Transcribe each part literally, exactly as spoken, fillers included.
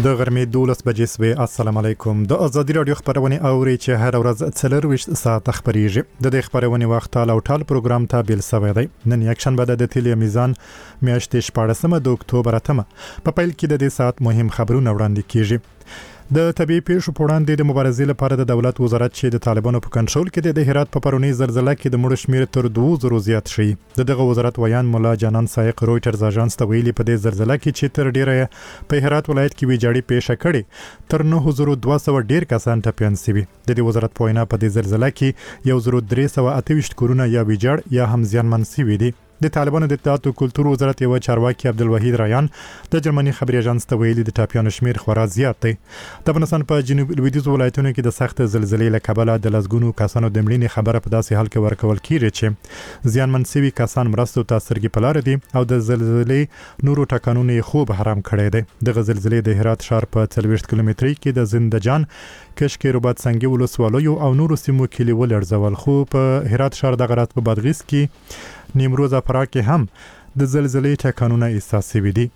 د غرمې دولس بجې سوې. السلام علیکم. د ازادي رادیو خبرونه اوري چې هر ورځ څلور ساعت خبريږي. د دې خبرونه وخت او ټال پروګرام ته بیل سوی دی. نن یک شنبه د تلویزیون میزان میاشتې شپاړسمه د اکتوبر اتمه په پیل کې د دې ساعت مهم خبرونه وړاندې کیږي. د طبيعي پیښو په وړاندې د مبارزې لپاره د دولت وزارت چې د طالبانو په کنټرول کې د هرات په پرونی زلزلې کې د مړو شمیر تر دوه زره زیات شي. دغه وزارت ویان مولا جانان سایق رويټرز اژانس ته ویلي په دې زلزلې کې چې تر ډیره په هرات ولایت کې ویجاړي پیښه کړي تر نه زره دوه سوه ډیر کسان ټپيان شوي. د دې وزارت په وینا په دې زلزلې کې یو زره درې سوه اته ویشت کورونه یا ویجاړ یا هم زیانمن شوي دي. د طالبانو د اطلاعات او کلتور وزارت یو چارواکي عبدالوحید رایان د جرمني خبري اژانس ته ویلي د ټاپیانو شمیر خورا زیات دی. د افغانستان په جنوب لویدیځ ولایتونو کې د سخت زلزلې له کبله د لسګونو کسانو د مړینې خبره په داسې حال کې ورکول کیږي چې زیانمن شوي کسان مرستو ته سرګي پلار دي او د زلزلې نورو ټکانونو خوب حرام کړی دی. د زلزلې د هرات ښار په څلوېښت کیلومتري کې د زندجان کشکې رباط سنگي ولسوالیو او نورو سیمو کې ولړزول خو په هرات ښار د غرات په بادغیس کې نیمروز افرا کې هم د زلزلې ټکانونه احساس شوي دي.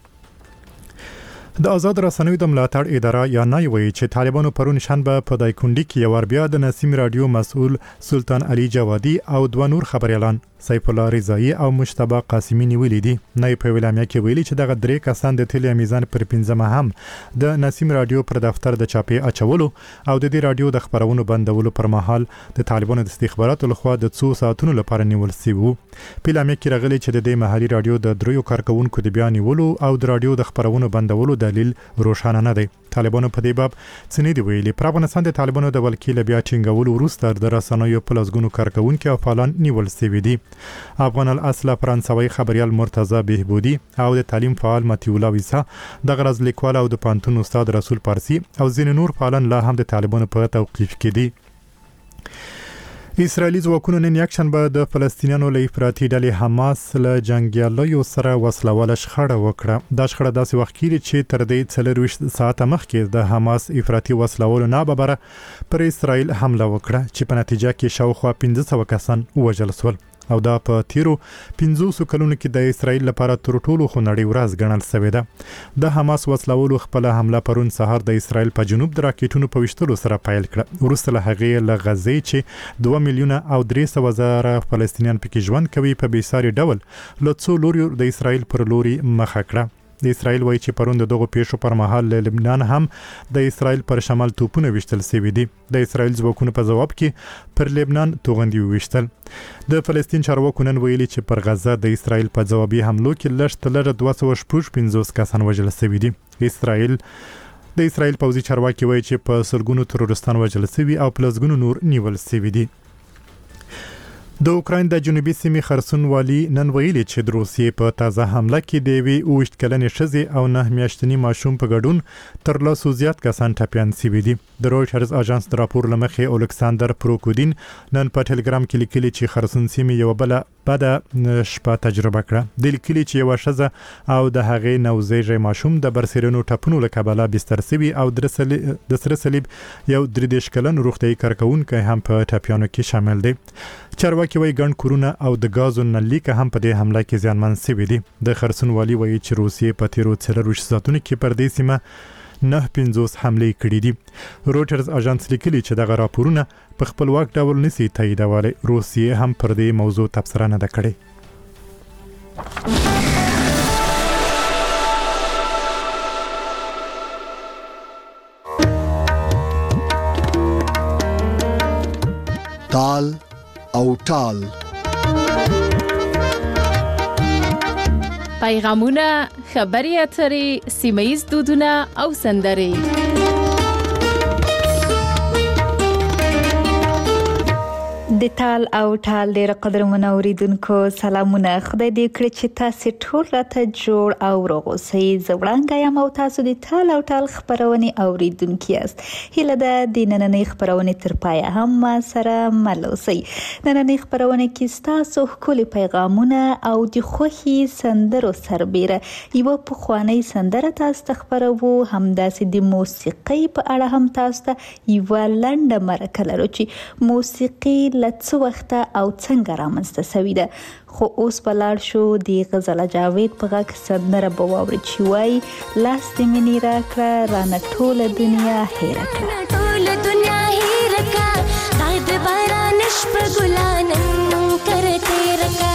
د آزاد رسنیو د ملاتړ اداره یا نای وایي چې طالبانو پرون شنبه په دایکندي کې یو بیا د نسیم رادیو مسؤل سلطان علي جوادي او دوه نور خبريالان سیف الله رضایی او مشتبه قاسمی نیولې دي. نای په ویلامیا کې ویلي چې دغه درې کسان د تلویزیون میزان پر پنځمه هم د نسیم رادیو پر دفتر د چاپی اچولو او د دې رادیو د خبرونو بندولو پر مهال د طالبانو د استخباراتو لخوا د څو ساعتونو لپاره نیول شوی. په لامیا کې راغلي چې د دې محلي رادیو د دریو کارکونکو د بیان نیولو او د رادیو د خبرونو بندولو دلیل روښانه نه دی. طالبانو په دې باب څه نه دی ویلي. پر افغانستان د طالبانو د ولکیل بیا ټینګولو وروسته د رسنیو په لسګونو کارکونکو او فعالان نیول شوي دي. افغان الاصل فرانسوي خبريال مرتضی بهبودي او د تعلیم فعال متیولا ویسا د غرض لیکوال او د پانتون استاد رسول پارسی او ځینې نور فعالان لا هم د طالبانو په توقیف کې دي. اسرائیلي ځواکونو نن یک شنبه د فلسطینیانو له افراطي ډلې حماس له جنگیالیو سره وسلواله شخړه وکړه. دا شخړه داسې وخت کې چې تر دې څلور ساعته مخکې د حماس افراطي وسلوالو نه ببره پر اسرائیل حمله وکړه چې په نتیجه کې شاوخوا پنځه سوه کسان وژل شول او دا په تیرو پنځوسو کلونو کې د اسرائیل لپاره تر ټولو خونړۍ ورځ ګڼل شوې ده. د حماس وسلوالو خپل حمله پرون سهار د اسرائیل په جنوب د راکټونو په وشتلو سره پیل کړه. وروسته له هغې له غزې چې دوه میلیونه او درې سوه زره فلسطینیان پکې ژوند کوي په بیساري ډول له څو لوري د اسرائیل پر لوري مخه کړه. د اسرائیل وایي چې پرون د دغه پیښو پر مهال له لبنان هم د اسرائیل پر شمال توپونه وشتل شوي دي. د اسرائیل ځواکونو په جواب کې پر لبنان توغندي وشتل. د فلسطین چارواکو نن ویلي چې پر غزه د اسرائیل په جوابي حملو کې لږ تر لږه دوه سوه شپږ پنځوس کسان وژل شوي دي. اسرائیل د اسرائیل پوځي چارواکي وایي چې په سلګونو تروریستان وژل شوي او په لسګونو نور نیول شوي دي. د اوکراین د جنوبي سیمې خرسون والی نن ویلي چې د روسیې په تازه حمله کې د یوې اووه ویشت کلنې ښځې او نه میاشتني ماشوم په ګډون تر لسو زیات کسان ټپیان شوي دي. د رویټرز اژانس د راپور له مخې الکساندر پروکودین نن په ټلګرام کې لیکلي چې خرسون سیمې یو بل بده شپه تجربه کړه. د لیکلي چې یو ښځه او د هغې نوزیږي ماشوم د برسېرنو ټپونو له کبله بستر شوي او د سره صلیب یو درې دېرش کلن روغتیايي کارکونکی هم په ټپیانو کې شامل دی. چارواکي وایي ګڼ کورونه او د غازو نلیکه هم په دې حمله کې زیانمن شوي دي. د خرسون والي وایي چې روسیې په تیرو څلورویشت ساعتونو کې پر دې سیمه نه پنځوس حملې کړې دي. رویټرز اژانس لیکلي چې دغه راپورونه په خپلواک ډول نشي تاییدولی. روسیې هم پر دې موضوع تبصره نه ده کړې. تال او ټال پیغامونه، خبري اترې، سیمه‌ییز دودونه او سندرې. د تال او ټال ډېر قدرمنو اوریدونکو سلامونه. خدای دې کړي چې تاسو ټول راته جوړ او روغ اوسئ. زه وړاندې یم او تاسو د تال او ټال خبرونې اوریدونکي یاست. هیله ده د نننۍ خبرونې تر پایه هم ما سره مل اوسئ. نننۍ خبرونه کې ستاسو ښکلي پیغامونه او د خوښي سندرو سربیره یوه پخوانۍ سندره تاسو ته خبروو. همداسې د موسیقۍ په اړه هم تاسو ته یوه لنډه مرکه لرو چې موسیقي څه وخته او څنګه رامنځته شوې ده. خو اوس په لاړ شو د غزل جاوید په غږ سندره به واورو چې وایي لاس دې مینې راکړه رانه ټوله دنیا هېره کړه. ټوله دنیا هېره کړه دا د باران شپه ګلانم کر تېره کړه.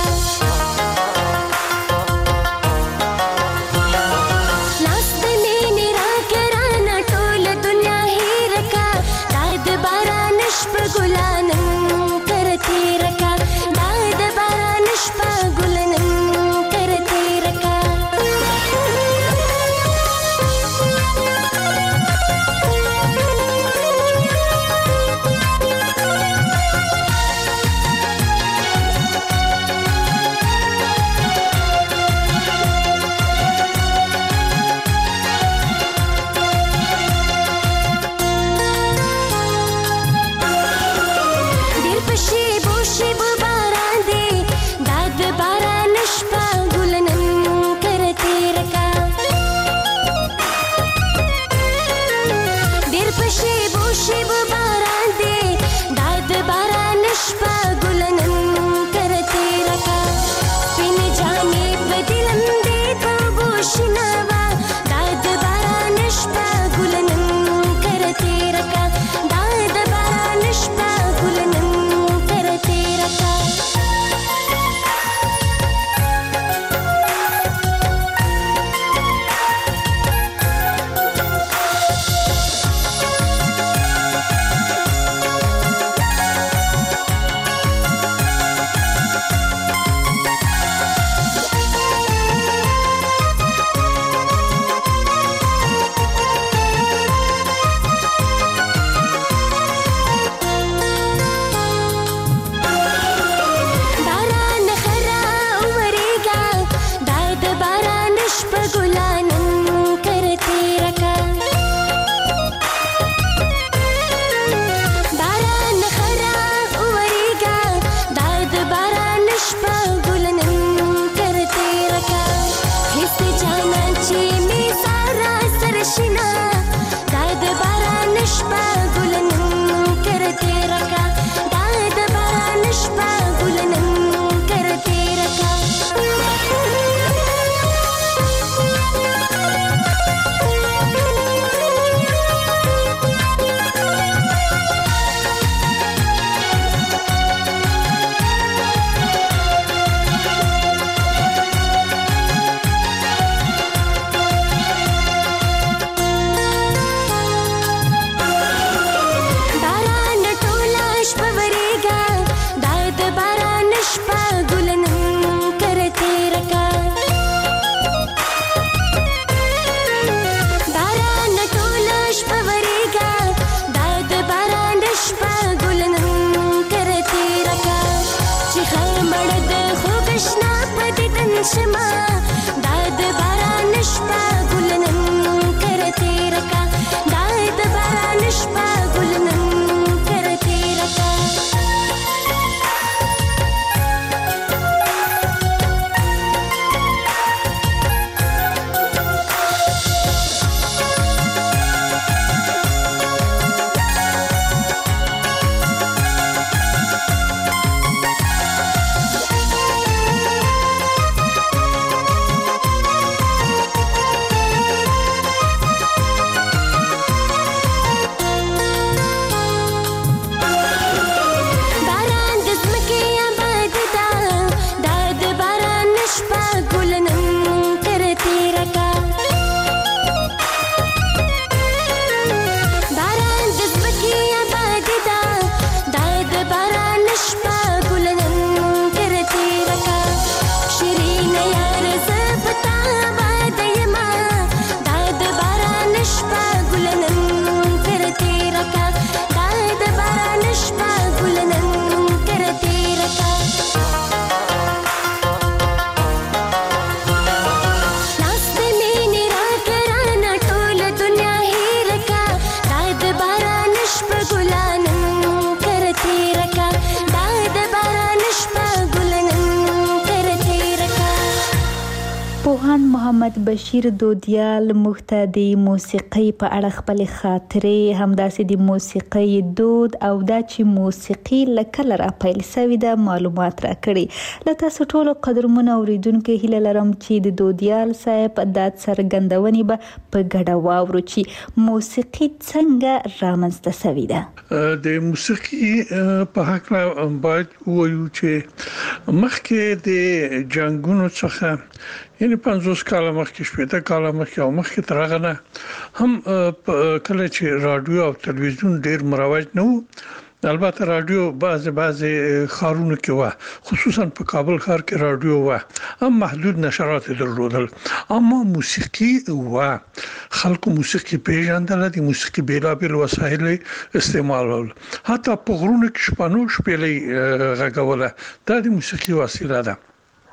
پوهاند محمد بشیر دودیال موږ ته د موسیقۍ په اړه خپل خاطرې همداسې د موسیقۍ دود او دا چې موسیقي له کله راپیل شوې ده معلومات راکړي. له تاسو ټولو قدرمنو اورېدونکو هیله لرم چې د دودیال صاحب دا څرګندونې به په ګډه واورو چې موسیقي څنګه رامنځته شوې ده. د موسیقي په هکله باید ووایو چې مخکې د جنګونو څخه یعنی پنځوس کاله مخکې شپېته کاله مخکې او مخکې تر هغه نه هم کله چې رادیو او تلویزیون ډېر مروج نه وو. البته رادیو بعض بعض ښارونو کې و، خصوصا په کابل ښار کې رادیو و، هم محدود نشرات درلودل، اما موسیقي و، خلکو موسیقي پیژندل، د موسیقي بیلابیل وسایل استعمالول، حتی په غرونو کې شپانو شپېلې غږوله، دا د موسیقي وسیله ده.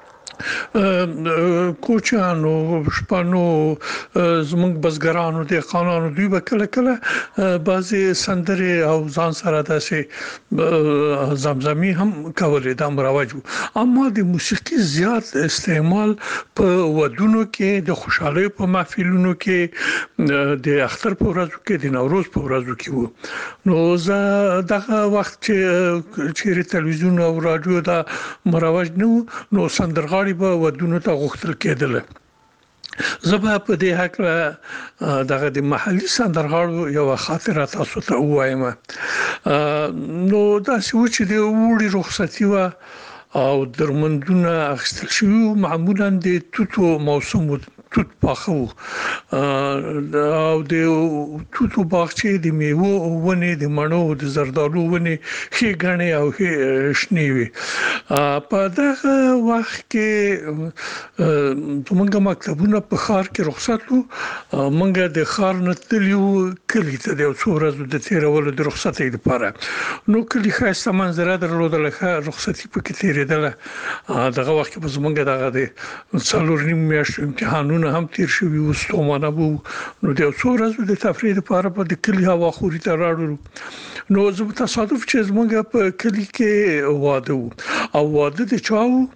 کوچانو شپانو زمونږ بزګرانو دهقانانو دوی به کله کله بعضی سندرې او ځان سره داسې زمزمي هم کولې، دا مروج و. اما د موسیقي زیات استعمال په ودونو کې، د خوشحالۍ په محفلونو کې، د اختر په ورځو کې، د نوروز په ورځو کې و. نو زه دغه وخت چې چیرې تلویزیون او رادیو دا مروج نه و، نو سندرغاړي به ودونو ته غوښتل کېدل. زه به په دې هکله دغه د محلي سندرغاړو یو خاطره تاسو ته ووایم. نو داسې و چې د اوړي رخصتي وه او درمندونه اخیستل شوي وو، معمولا د توتو موسم و، توت پاخه وو او د توتو باغچې د میوو ونې، د مڼو، د زردالو ونې ښې ګڼې او ښې شنې وي. په دغه وخت کې زموږ مکتبونه په ښار کې رخصت وو، موږ د ښار نه تللي وو کلي ته د یو څو ورځو د تېرولو د رخصتۍ لپاره. نو کلي ښایسته منظره درلودله، ښه رخصتي پکې تېرېدله. دغه وخت کې به زموږ دغه د څلور نیم میاشتو امتحانونه هم تیر شوي وو، ستومانه وو. نو د یو څو ورځو د تفریح لپاره به د کلي هوا خوري ته راړو. نو زه تصادف چې زموږ په کلي کې واده وو، او واده د چا وو؟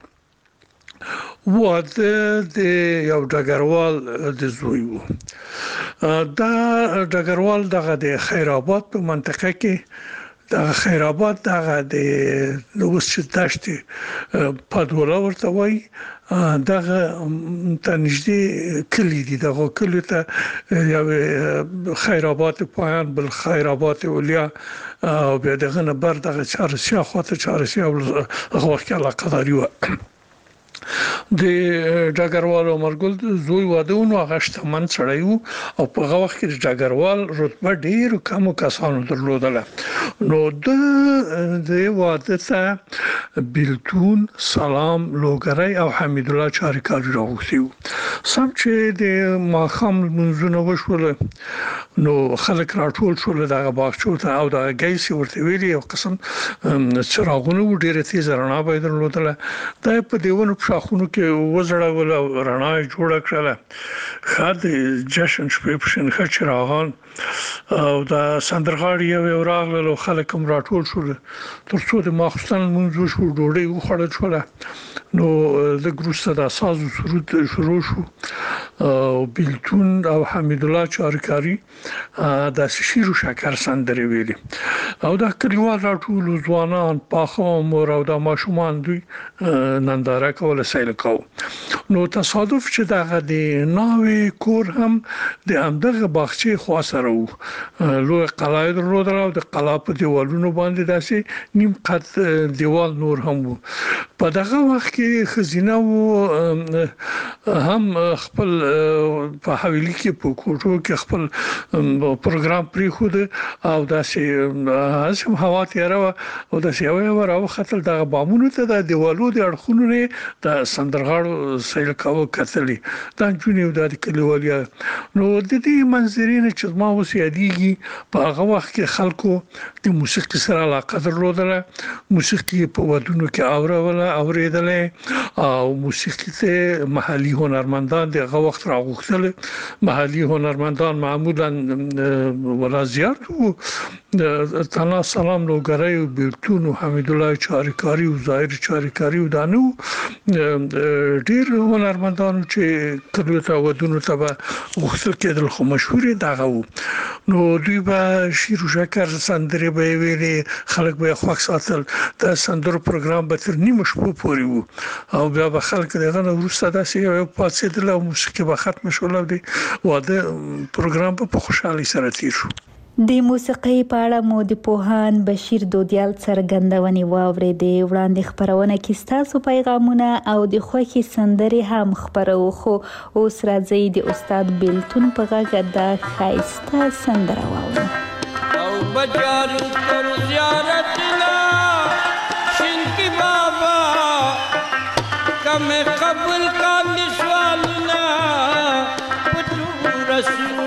واده د یو ډګروال د زوی وو. دا ډګروال دغه د خیر آباد په منطقه کې، د خیر آباد دغه د اوس چې دشت پادوله ورته وایي، دغه ته نږدې کلي دي. دغه کلي ته یو خیر آباد پایان، بل خیر آباد اولیا، او بیا دغه نه بر دغه چهارسیه خواته چهارسیه هغه وخت کې علاقه‌داري وه. د ډګروال عمرګل زوی واده و، نو هغه شتمن سړی و او په هغه وخت کې د ډګروال رتبه ډېرو کمو کسانو درلودله. نو د د واده ته بیلتون، سلام، لوګری او حمید الله چاریکاري راغوښتي وو. سم چې د ماښام لمونځونه وشول، نو خلک راټول شول دغه باغچو ته، او دغه ګیسې ورته ویلې، یو قسم څراغونه وو، ډېره تیزه رڼا به یې درلودله. دا یې په دیوالو په شاخونو کې وځړول او رڼا یې جوړه کړله. ښه د جشن شپې په شین ښه چراغان او دا سندرغاړي یو یو راغلل او خلک هم راټول شول، تر څو د ماخوستن لمونځ وشو، ډوډۍ وخوړل شوله. نو لږ وروسته د ساز و سرود شروع شو، او بیلتون او حمید الله چاریکاري داسې شیر و شکر سندرې ویلې، او دا کلیوال راټول ځوانان، پاخه عمر او دا ماشومان دوی ننداره کوله، سیل کوو. نو تصادف چې دغه د ناوې کور هم د همدغه باغچې خوا سره وو. لوی قلعه یې درلودله او د قلعه په دیوالونو باندې داسې نیم قد دیوال نور هم وو. په دغه وخت کې ښځینه وو هم خپل په حویلي کې په کوټو کې خپل پروګرام پرېښود، او داسې هسې هوا تیاره وه او داسې یوه یوه راوختل دغه بامونو ته، د دیوالو د اړخونو نه د سندرغاړو سیل کاوه کتلې، دا نجونې او دا د کلیوالیا. نو د دې منظرې نه چې زما اوس یادېږي، په هغه وخت کې خلکو د موسیقي سره علاقه درلودله، موسیقي په ودونو کې اوروله اورېدلې، او موسیقي ته محلي هنرمندان دغه وخت راغوښتل. محلي هنرمندان معمولا ولا زیات وو، د تنا سلام لوګرای او بیلتون او حمید الله چاریکاری او ظاهر چاریکاری او دانو ډیر هنرمندانو چې کلو ته ودونو ته غوښتل کېدل خو مشهور دغه وو نو دوی به شیر و شکر سندرې به ویلې خلک به خوښ ساتل د سندرو پروګرام به تر نیمه شپه پورې وو او بیا به خلک دغه نو وروسته داسې یو پاتېدل او موسیقي به ختم شول او د واده پروګرام په خوشحالي سره تیر شو. د موسیقۍ په اړه مو د پوهان بشیر دودیال څرګندونې واورېدې. وړاندې خپرونه کې ستاسو پیغامونه او د خوښي سندرې هم خپرو خو اوس راځي د استاد بیلتون په غږ د ښایسته سندره واورو. او بجار تر زیارت لا شینکی بابا کم قبل کا نسوالنا پتو رسول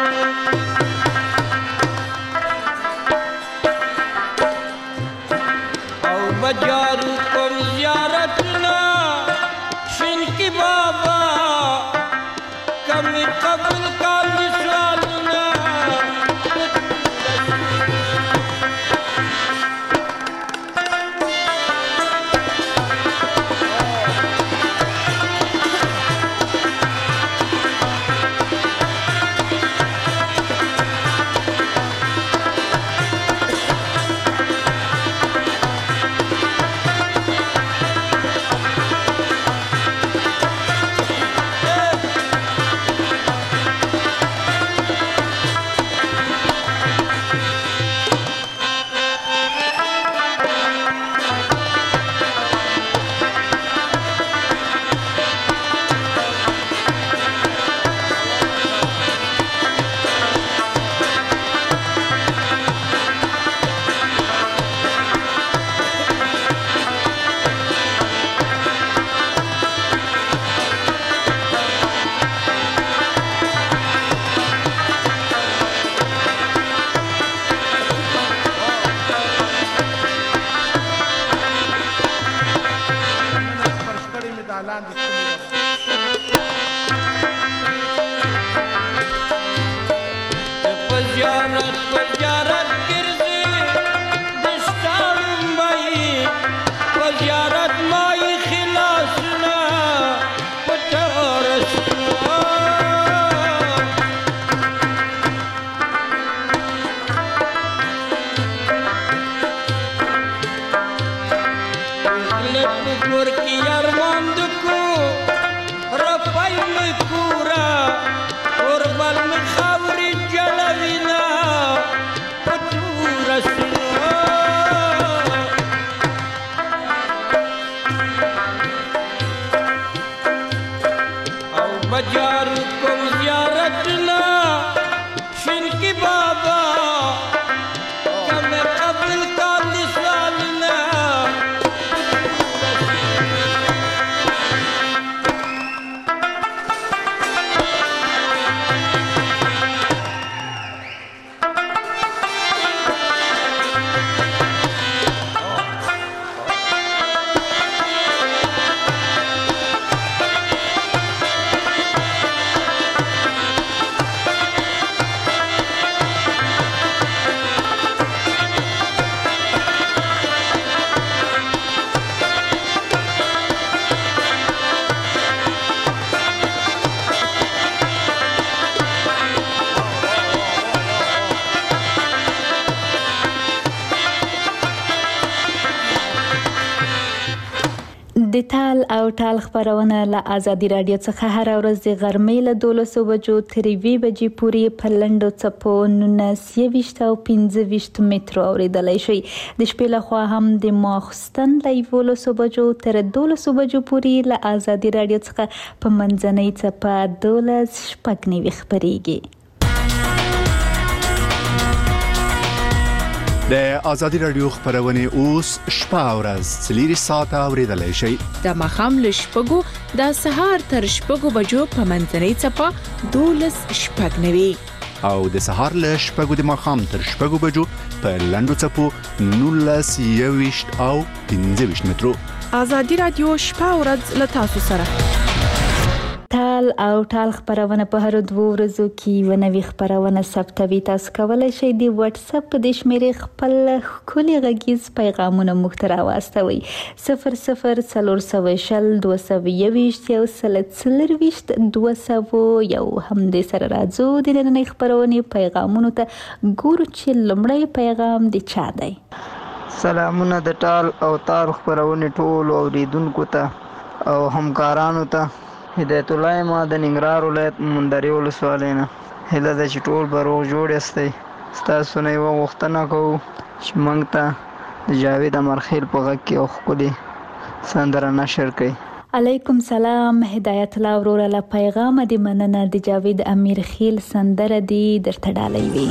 بجارو کم زیارتنا شنکی بابا کمی قبل کا نسوالنا د تال او ټال خبرونه له آزادي رادیو څخه هر ورځ د غرمې له دولسو بجو تر یوې بجې پورې په لنډو څپو نولس یویشت او پنځه ویشت مترو اورېدلی شئ. د شپې لخوا هم د ماخستن له یولسو بجو تر دولسو بجو پورې له آزادي رادیو څخه په منځنۍ څپه دولس شپږ نوي خپرېږي. د آزادي رادیو خبرونه اوس شپه او ورځ څلور ساعته اوریدلای شئ. د ماښام له شپږو د سهار تر شپږو بجو په منځنۍ څپه دولس شپږ نوي او د سهار له شپږو د ماښام تر شپږو بجو په لنډو څپو نولس یویشت او پنځه ویشت مترو. آزادي رادیو شپه او ورځ له تاسو سره. تال او ټال خبرونه په هر دوه ورځو کې ونوي خبرونه ثبتوي. تاسو کولای شئ د واتس اپ په د شمیرې خپل خولي غږیز پیغامونه مخ ته راوستوي. صفر صفر څلور سوه شل دوه سوه یوویشت یو سل څلرویشت دوه سوه یو. هم دې سره راځو د نننۍ خبرونې پیغامونو ته ګورو چې لومړی پیغام د چا دی. سلامونه د ټال او تار خبرونې ټول اوریدونکو ته او همکارانو ته. هدایت الله ما د ننګرهار ولایت مندرې ولسوالۍ نه. هیله ده چې ټول به روغ جوړ یاستئ. ستاسو نه یوه غوښتنه کوو چې موږ ته د جاوید امرخیل په غږ کې یو ښکلې سندره نشر کړئ. علیکم سلام هدایت الله وروره له پیغامه د مننه. د جاوید امیرخیل سندره دی درته ډالۍ وي.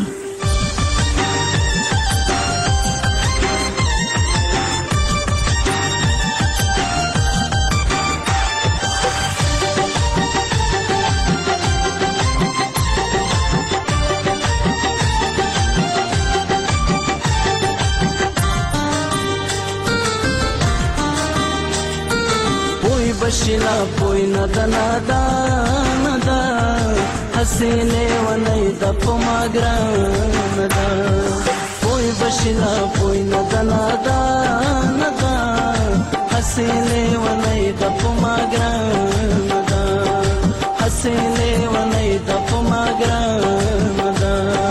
بشلا پوی ندا ندا ندا حسینه ونی د پماګران ندا پوی بشلا پوی ندا ندا ندا حسینه ونی د پماګران ندا حسینه ونی د پماګران ندا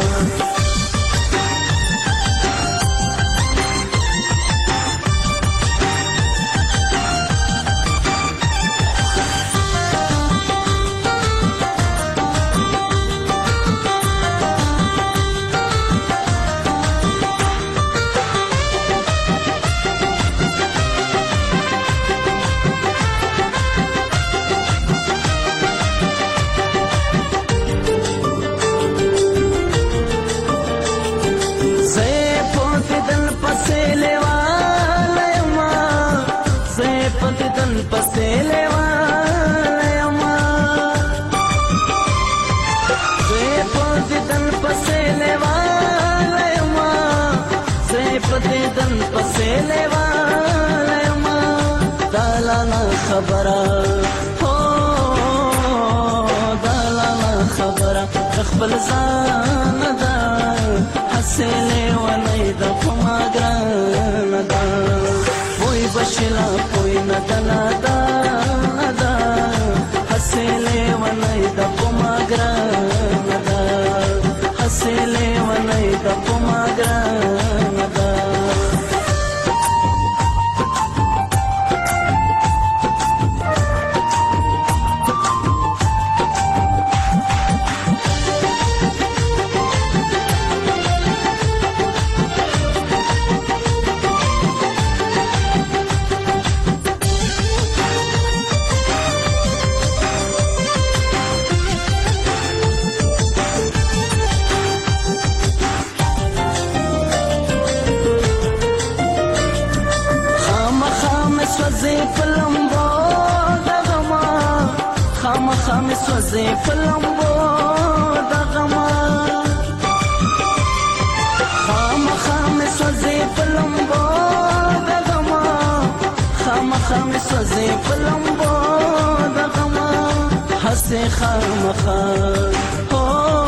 خبره هو دلاله خبره خپل ځان ده حسله ونی د پماګران ده وای بشلا کوئی نه ندا ندا حسله ونی د پماګران ده حسله ونی د پماګران ده. خامخا سوځي فلمبو دغما خامخا سوځي فلمبو دغما خامخا سوځي فلمبو دغما حسي خامخا او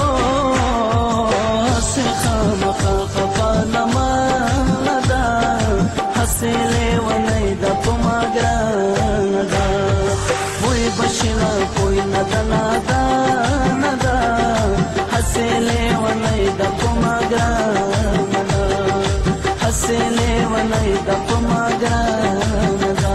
حسي خامخا خفالما لدا حسي لوني د پماګران دا بشلا کوئی ندا ندا ندا حسله ونی د پماګران ندا حسله ونی د پماګران ندا.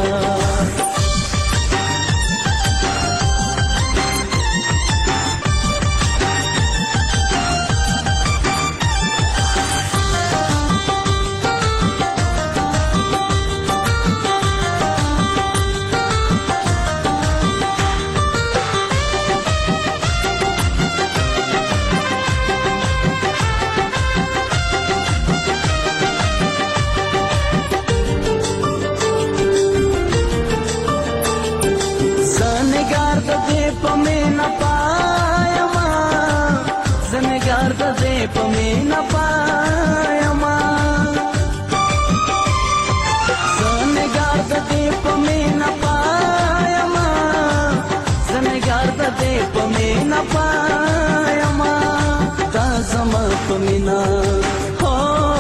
پمینا پایما زنګار د دې پمینا پایما زنګار د نپایما دا زما پمینا هو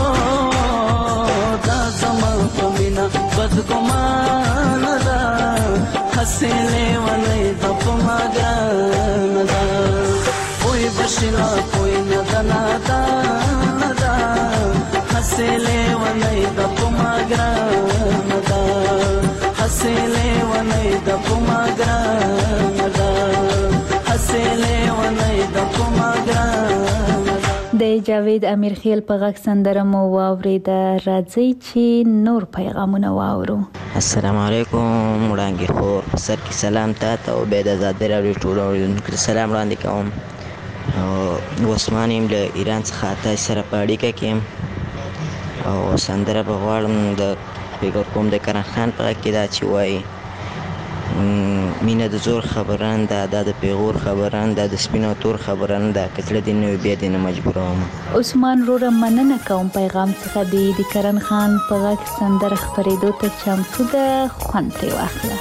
دا زما پمینا بد ګمان دا حسله ولې د پماګان دا کوئی بشنا کوئی ندنا دا دا حسله ولې د پماګان دا حسله ولې د پماګان دا حسله ولې د پماګان د جاوید امیر خیل په غږ سندره مو واورېده. راځئ چې نور پیغامونه واورو. السلام علیکم وړانګې خور په سر کې سلام تا ته او بیا د ازادۍ راډیو ټولو اورېدونکو ته سلام وړاندې کوم. عثمان یم له ایران څخه تاسې سره په اړیکه کې یم او سندره به غواړم د فکر کوم د کرن خان په غږ کې دا چې وایي مینه د زور خبره نه ده دا د پیغور خبره نه ده د سپین او تور خبره نه ده که زړه دې نه وي بیا دې نه مجبوروم. عثمان وروره مننه کوم پیغام څخه دی. د کرن خان په غږ سندره خپرېدو ته چمتو ده، خوند ترې واخله.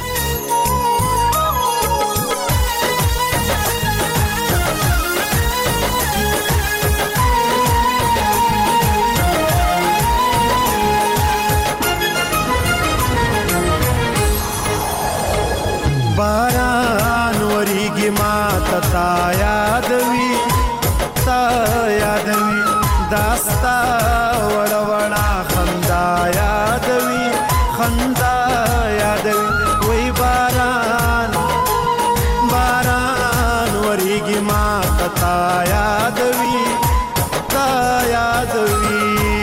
باران وریږي ما ته تا یادوي تا یادوي داستا وړه وړه خندا یادوي خندا یادوي وای باران باران وریږي ما ته تا یادوي تا یادوي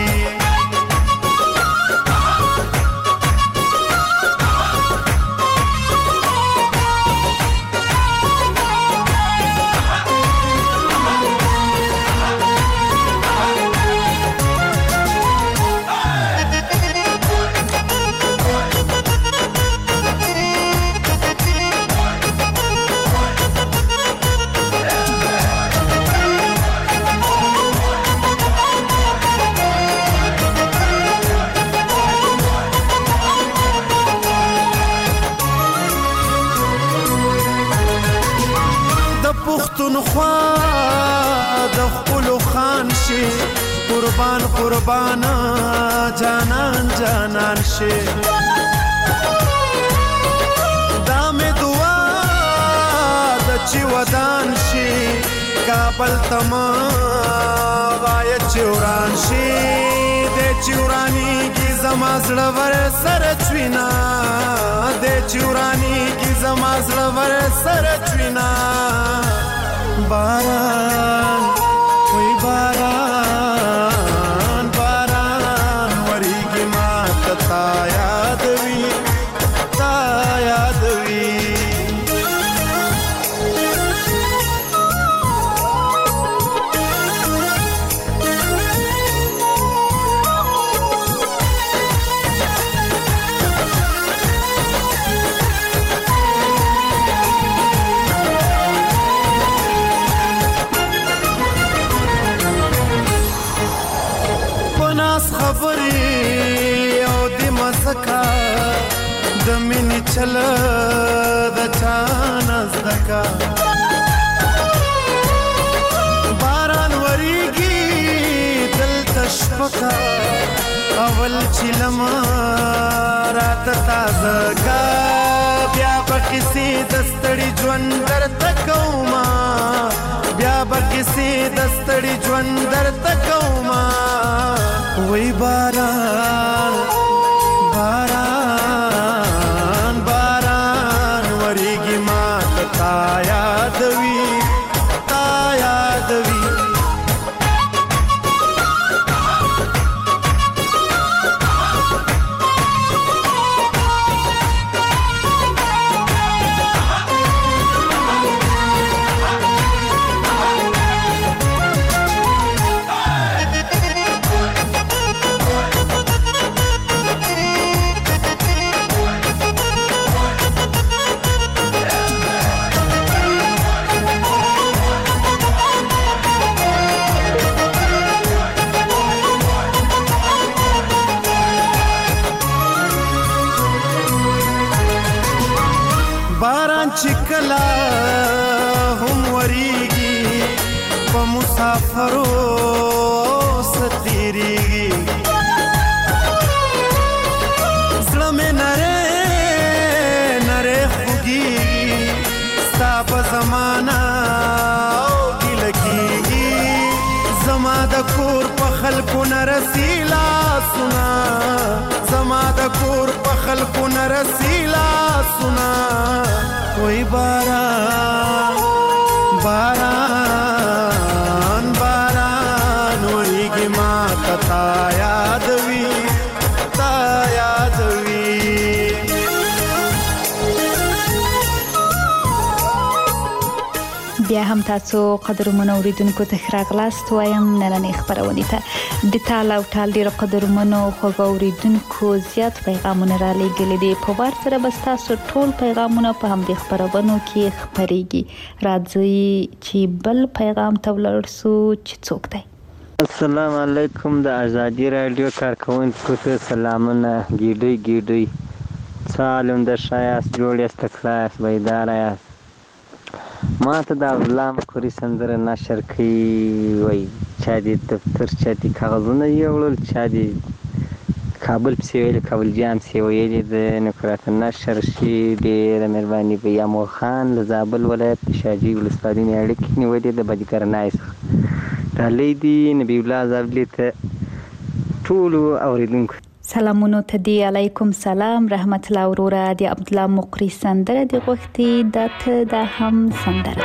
پښتونخوا د خپلو خان شي قربان قربان جانان جانان شي دا مې دعا د چې ودان شي کابل تما غایه چوران شي د چورانی کی زما زړه ور سره چوینا د چورانی کی زما زړه ور سره چوینا باران وای باران باران وریږي ما ته تا یادوي تا یادوي خبرې او د مسکا د مینې چل د چان زدکا باران وریږي دلته شپکا اول چې لمه راته تازه کا بیا به کیسې د ستړي ژوند درته کومه بیا به کیسې د ستړي ژوند درته کومه وای باران باران باران وریږي ما ته تا یادوي تا یادوي چې کلا هم وریږي په مسافرو ستیریږي زړه مې نری نری خوږیږي ستا په زمانه او ګیله کېږي زما د کور په خلکو نه رسي لاسونه زما د کور په خلکو نه رسي لاسونه وای باران باران باران وایږي ما ته تا یادوي تا یادوي بیا هم تاسو قدرمنو اوریدونکو ته ښه راغلاست وایم نننۍ خپرونې ته د تال او ټال ډېرو قدرمنو خوږو اوریدونکو زیات پیغامونه رالیږلي دي په وار سره به ستاسو ټول پیغامونه په همدې خپرونو کې خپریږي راځئ چې بل پیغام ته ولاړ شو چې څوک دی السلام علیکم د ازادي رادیو کارکوونکو ته سلامونه ګیډۍ ګیډۍ سالم د ښه یاست جوړ یاست تکړه یاست بیداره یاست ما ته د غلام خوري سندره نشر کوي وای چا دې دفتر چا دې کاغذونه یوړل چا دې کابل پسې ویلې کابل جام پسې ویلې د نکراته نشر شي ډېره مهرباني به یامو خان له زابل ولایت د شاجي ولسوالۍ نه اړیکې نیولې د بدګرنای څخه ډالۍ دي نبي الله زابلي ته ټولو اوریدونکو سلامونو ته دی علیکم سلام رحمت الله وروره د عبد الله مقری سندره د غوښتي د ته د هم سندره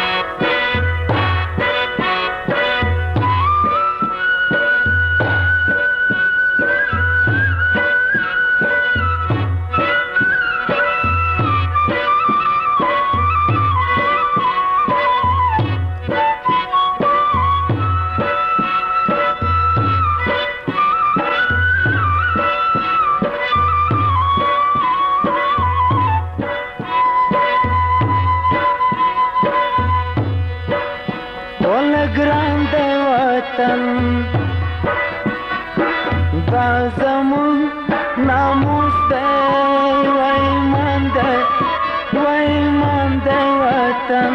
دا زمون ناموس دی وای مان دی وای مان دی وطن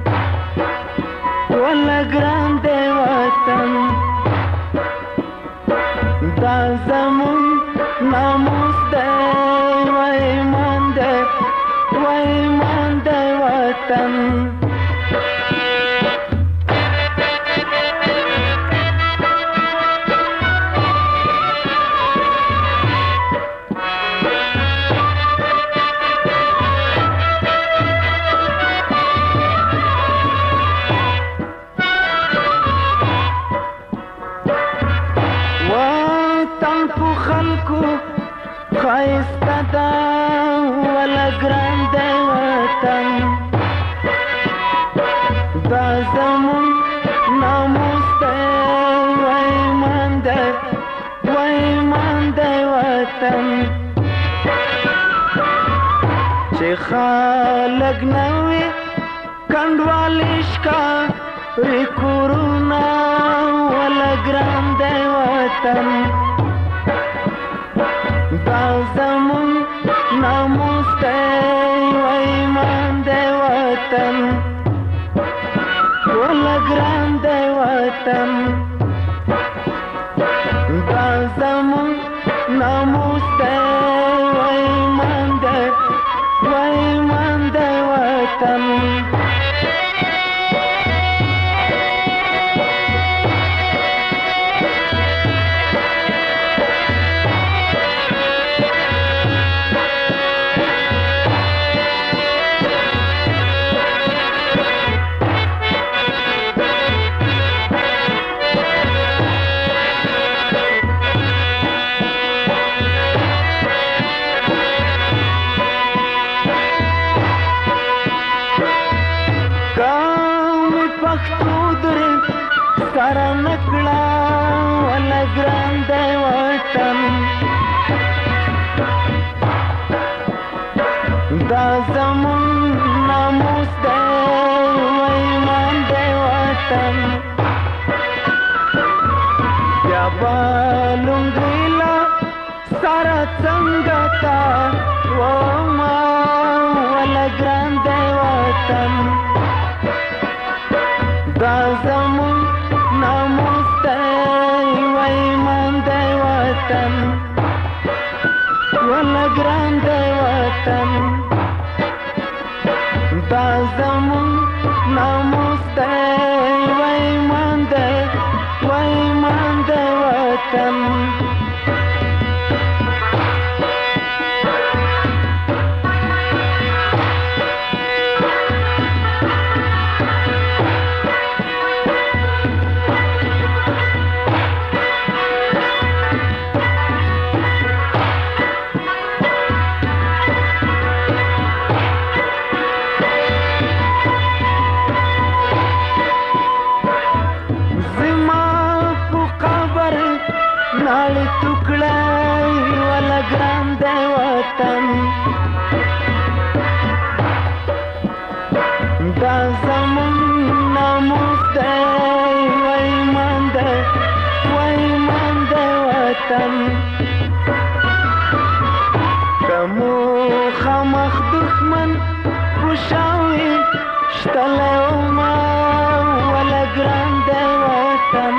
ولا ګران دی وطن دا زمون ناموس دی وای مان دی وای مان دی وطن خایسته دا ولا ګران دی وطن دا زمون ناموس دی وای مان دی وای مان دی وطن چې خلک نوې کنډوالې شکا ریکورونا ولا ګران دی وطن دا زمون ناموس دی وای مان دی وطن ولا ګران دی وطن دا زمون ناموس دی وای مان دی وای مان دی وطن سره نکړه ولا ګران دی وطن دا زمون ناموس دی وای مان دی وطن بیا به لونګیلا سره څنګه تا وما ولا ګران دی وطن دا زمون ناموس دی وای مان دی وای مان دی وطن ناړې ټوکړی ولا ګران دی وطن دا زمون ناموس دی وای مان دی وای مان دی وطن که مو خامخ دښمن خوشاوي شتلی وما ولا ګران دی وطن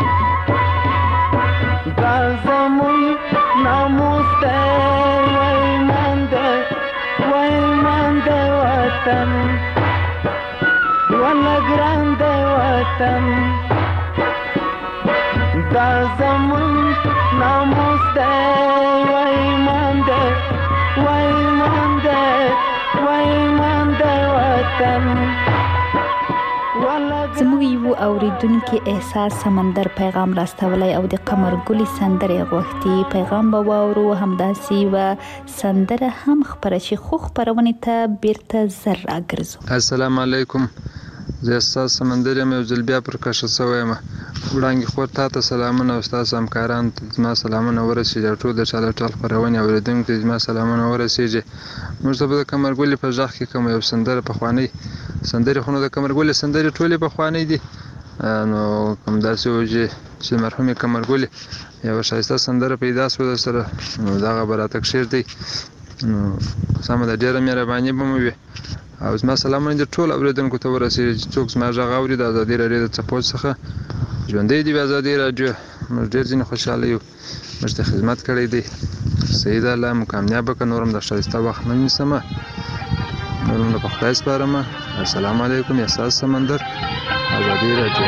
دا زمون ناموس دی وای مان دی وای مان دی وطن ولا ګران دی وطن دا زمون ناموس دی وای مان دی وای مان دی وای مان دی وطن زموږ یو اوریدونکو احساس سمندر پیغام راستولی او د قمر ګلې سندره غوښتي پیغام به واورو همداسې و سندره هم خبره شي خو خبرونه ته بیرته زر راګرځو. السلام علیکم زه احساس سمندر یم یو ځل بیا پر کښه شوی یم وړانګې خور تا ته سلامونه او ستاسو همکارانو ته زما سلامونه ورسېږي او ټول د چاله ټال خپرونې اورېدونکو ته زما سلامونه ورسېږي. موږ ته به د قمر ګلې په غږ کې کوم یو سندره پخوانۍ سندرې خو نو د قمر ګلې سندرې ټولې پخوانۍ دي نو کوم داسې و چې مرحومې قمر ګلې یوه ښایسته سندره پیدا شوه در سره نو دغه به راته کښېږدئ نو سمه ده ډېره مهرباني به مو وي او زما سلامونه دې ټول اورېدونکو ته ورسېږي چې څوک زما غږ اوري د ازادي راډیو د څپو څخه ژوندی دې وي ازادي راډیو موږ ډېر ځینې خوشحاله یو موږ ته خدمت کړی دی صحیح ده الله مو کامیابه کړه نور هم د ښایسته وخت نه نیسمه نورونه په خدای سپارمه السلام علیکم احساس سمندر ازادي راډیو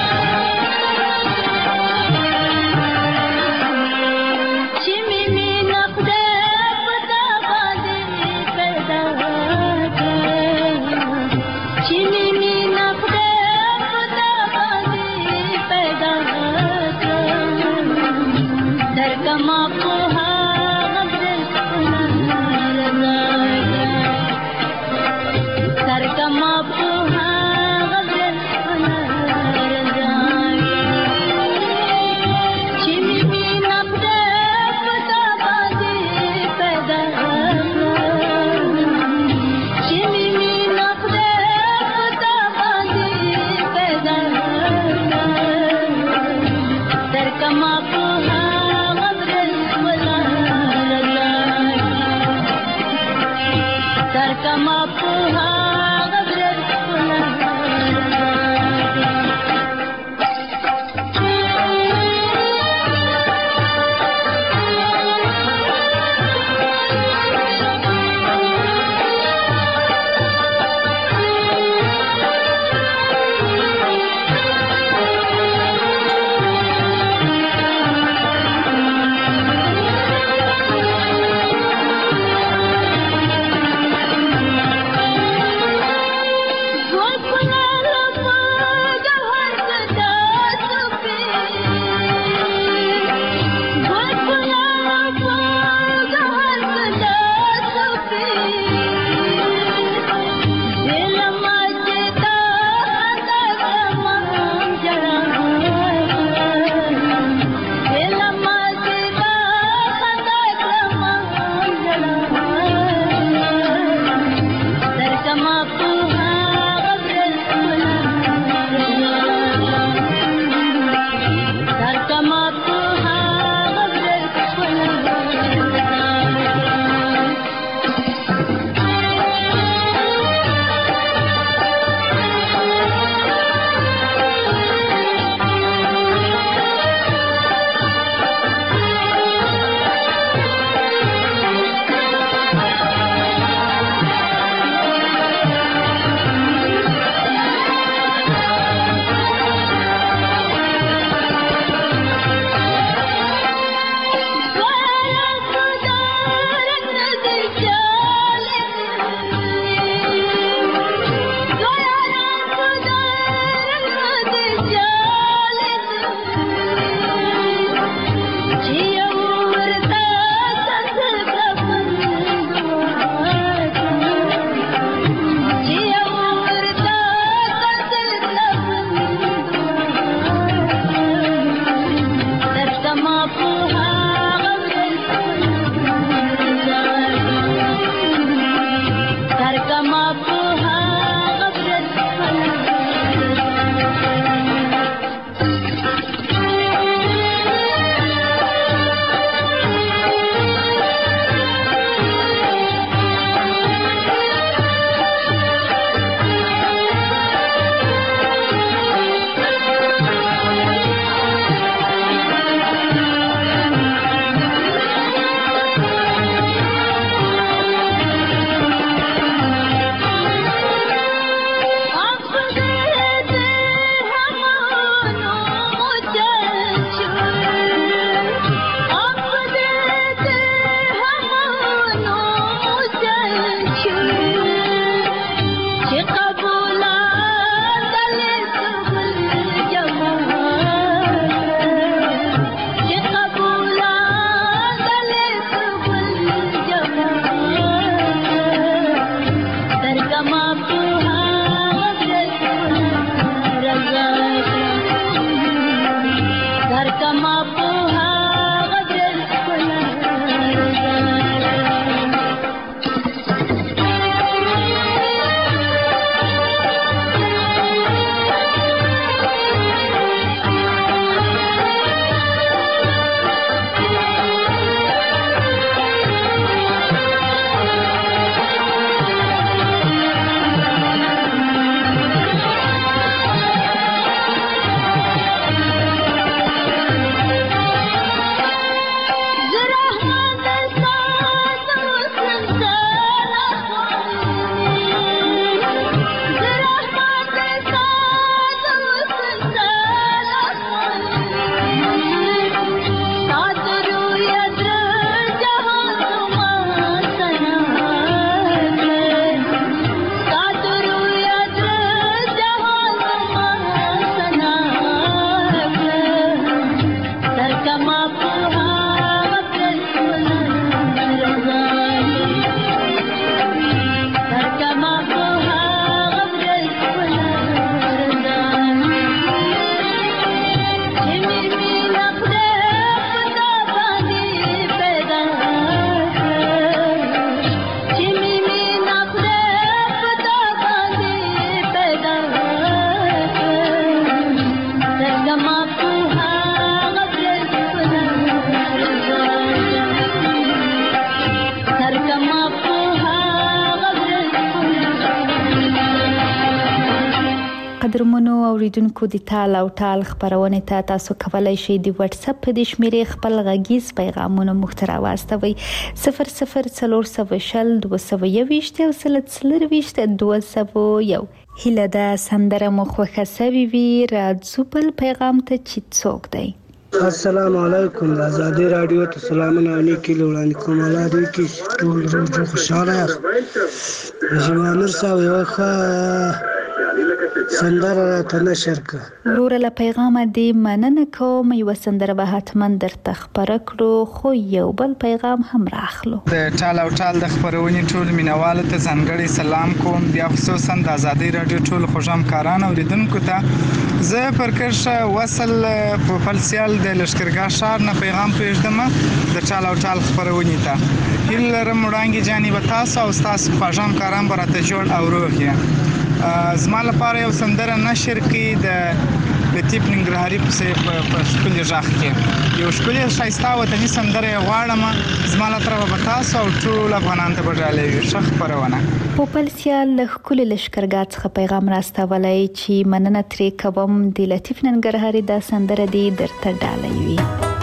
قدرمنو اوریدونکو د تال او ټال خبرونه ته تاسو کولای شئ د واتس اپ په د شمیرې خپل غږیز پیغامونه مخترا واستوي صفر صفر څلور سوه شل دوه سوه یوویشت او سل څلرویشت دوه سوه یو. هیله ده سندره مو خوښه سوي وي. راځو بل پیغام ته چې څوک دی. السلام علیکم. آزادی رادیو ته سلامونه علیکم وړاندې کوم. الله دې کې ټول روزو خوشاله یاست. جمانور صاحب یو ښه سندره راته نشر کړه. وروره له پیغامه دې مننه کوم. یوه سندره به حتما درته خپره کړو، خو یو بل پیغام هم راخلو. د ټال او ټال د خپرونې ټول مینوالو ته ځانګړی سلام کوم. بیا خصوصا د آزادی رادیو ټول خوږم کاران اوریدونکو ته زه پر کرشه وصل په فلسیال د لشکرګاه ښار نه پیغام پرېږدم د ټال او ټال خپرونې ته. هیله لرم وړانګې جانې به تاسو او ستاسو خوږم کاران به راته جوړ او روغ یې. زما لپاره یو سندره نشر کړي د لطیف ننګرهاري په ښکلي غږ کې یو ښکلي ښایسته وطني سندره یې غواړم. زما له طرفه به تاسو او ټول افغانانو ته به ډالۍ وي. ښه خپرونه. پوپل سیال له ښکلي لښکرګاه څخه پیغام راستولی چې مننه ترې کوم. د لطیف ننګرهاري دا سندره دې درته ډالۍ وي.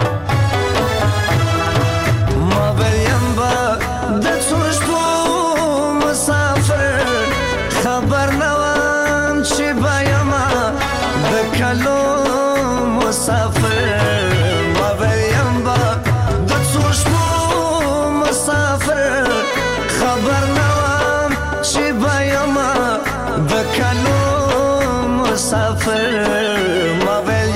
ما ویم به د څو شپو مسافر خبر نوام چې بیما د کلو مسافر. ما ویم به د څو شپو مسافر خبر نوام چې بیما د کلو مسافر. ما ویم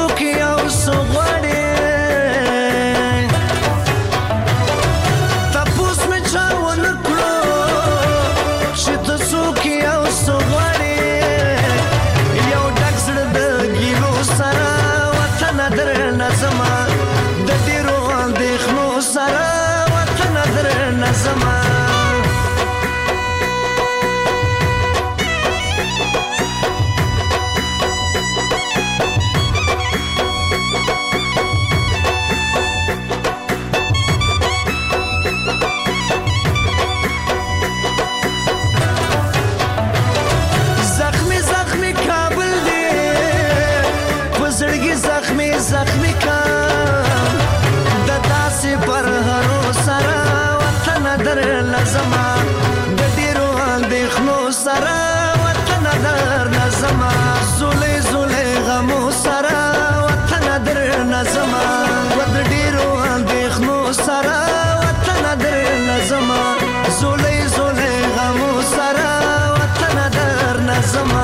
څوک یو څه غواړي تپوس مې چا ونه کړو چې ته څوک یو څه غواړي یو ډک زړه د ګیلو سره وطن درنه زما د ډېرو اندېښنو سره وطن درنه زما زخمی کام د داسې پر هرو سره وطن در لزما د ډېرو اندېښنو سره وطن در لزما زولې زولې غمو سره وطن در لزما و د ډېرو اندېښنو سره وطن در لزما زولې زولې غمو سره وطن در لزما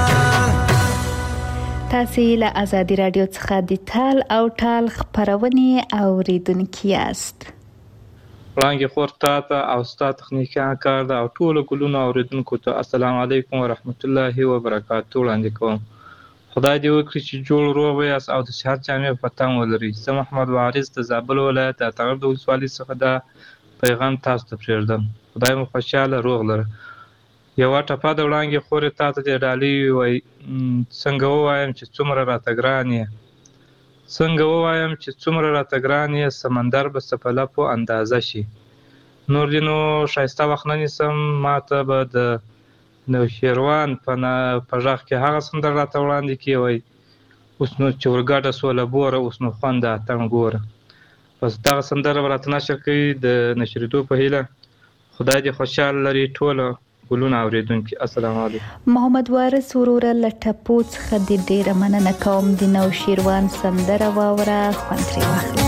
تاسو له آزادي رادیو څخه د تال او ټال خبرونه اوریدونکي یاست. وړاندې خور ته او ستا تخنیکي کار دا او ټول ګلونو اوریدونکو ته السلام علیکم ورحمت الله وبرکاته وړاندې کوم. خدای دې وکړي چې جوړ روغ ویاست او د صحت جامع په تم ولري. زه محمد وارث د زابل ولایت اتغر د ولسوالۍ څخه دا پیغام تاسو ته پرېږدم. خدای مو خوشاله روغ لره. یو ټپه د وړاندې خورې تا ته دې ډالۍ وای څنګه ووایم چې څومره راته ګران یې څنګه ووایم چې څومره راته ګران یې سمندر به څه په لپو اندازه شي. نور دې نو ښایسته وخت نه نیسم ما ته به د نوشیروان په غږ کې هغه سندره راته وړاندې کې وای اوس نو چې ورګډه سوله بوره اوس نو خوند د اتڼ ګوره. بس دغه سندره به راته نشر کوي د نشرېدو په هیله. خدای دې خوشحاله لري ټوله ګلونه اوریدونکي. السلام علیکم. محمد وارث وروره له ټپو څخه د ډېره مننه کوم د نوشیروان سندره واوره خوند ترې واخله.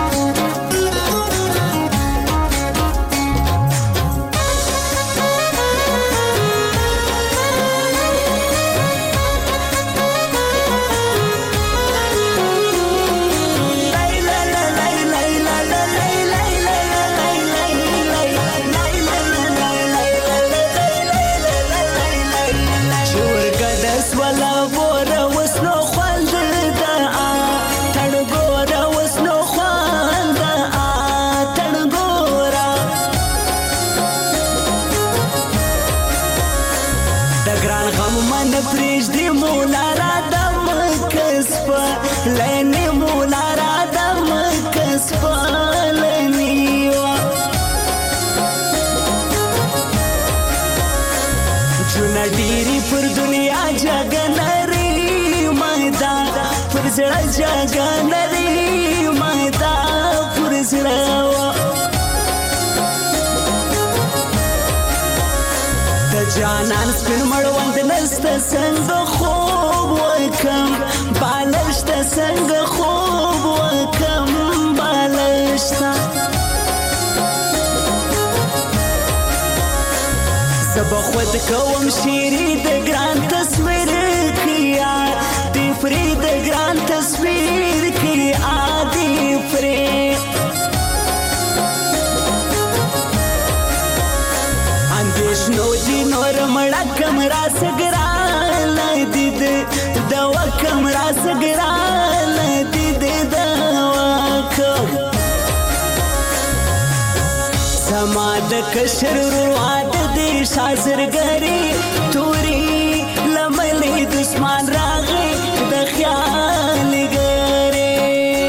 جانان سپین مړوند نسته څنګه خوب وکم بالشته څنګه خوب وکم بالشته زب خود کوم شیری د ګران تصویر کیا دی فری د ګران تصویر کیا دی فری اندیشنو دی نور مړه کمرا سګرال دید دوا کمرا سګرال دید دوا کم سما د کشر رواد دی شازرګری توري لملې دشمن راغی د خیال ګری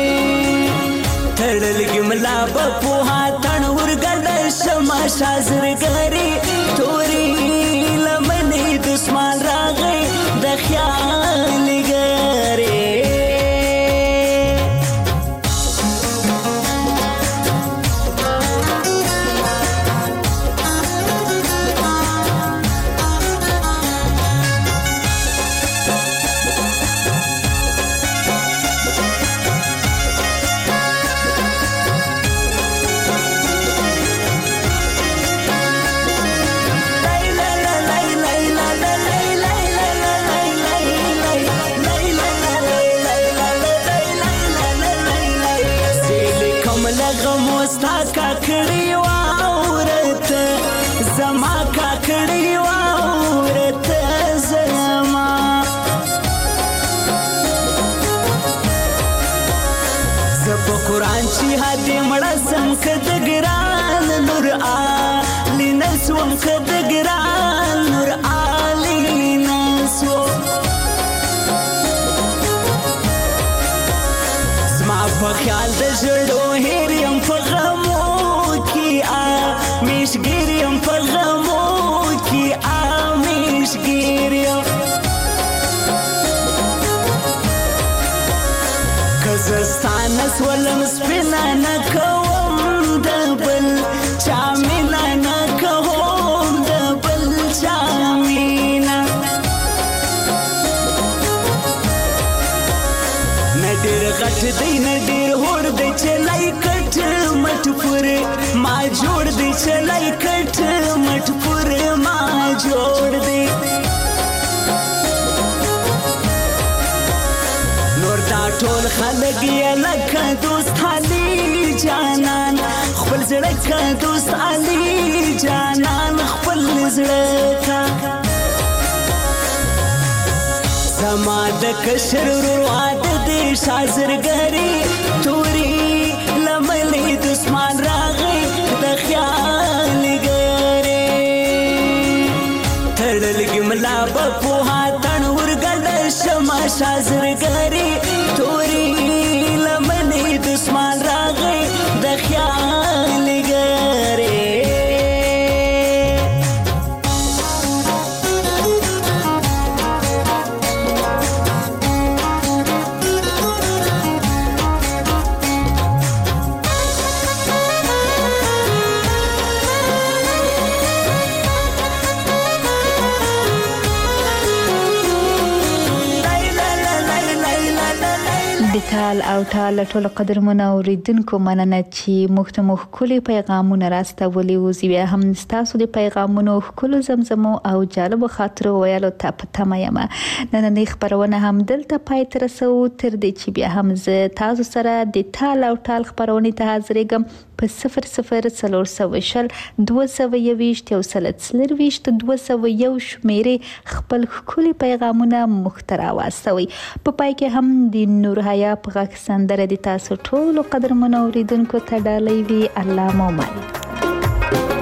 تړل ګملا په هاتن ورګل شما شازرګری توري لملې دشمن راغی د خیال ګری موستا کاکړی واورته زما کاکړی واورته زما زپ قرآن چې هدي مړه سم کد ګران نور علی نسوم کد ګران نور علی نسو زما په خیال د ژړو هېریم په غمو کې آ میشګیریم په غمو کې آ میشګیریم زستانه سولم سپینا نه کوم د بل چا مینا نه کوم د بل چا مینا نه ډېر غټ دی نه ډېر هوړ دی چې لای کټ مټ پورې ما جوړ دی چې لای کټ مټ پورې ما جوړ دی دا ټول خلک یې لکه دوست علي جانان خپل زړه کا دوست علي جانان خپل زړه کا زما د کشر ورواده دې شازرګري توري لملې دسمان راغی د خیال ګري تړلګ ملا په پوها تن ورګل شما شازرګري توري لمنې دسمان راغی د خیال ګري د تال او تال ټول قدرمنو اوریدونکو مننه چې موږ ته مخ کلی پیغامونه راستولي او زیبه هم تاسو د پیغامونو خپل زمزمو او جالب خاطرو ویلو ته پته یم نن خبرونه هم دلته پای تر سو تر دې چې بیا هم ز تاسو سره د تال او تال خبرونه ته حاضرېږم په صفر صفر څلور سوه شل دوه سوه یوویشت یو سل څلرویشت دوه سوه یو شمیرې خپل ښکلي پیغامونه موږ ته راواستوئ په پای کې هم د نور حیا په غږ سندره د تاسو ټولو قدرمنو اوریدونکو ته ډالۍ وي الله مو مل